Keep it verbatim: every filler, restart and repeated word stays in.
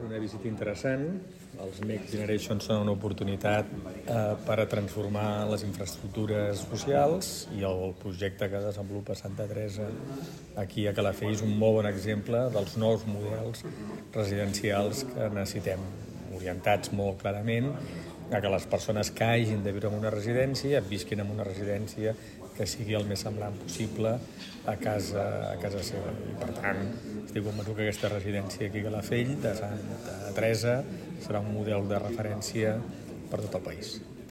una visita interessant. Els Next Generation són una oportunitat eh, per a transformar les infraestructures socials i el projecte que desenvolupa Santa Teresa aquí a Calafell és un molt bon exemple dels nous models residencials que necessitem, orientats molt clarament a que les persones que hagin de viure en una residència visquin en una residència que sigui el més semblant possible a casa, a casa seva. I, per tant, estic convençut que aquesta residència aquí a Calafell, de Santa Teresa, serà un model de referència per tot el país.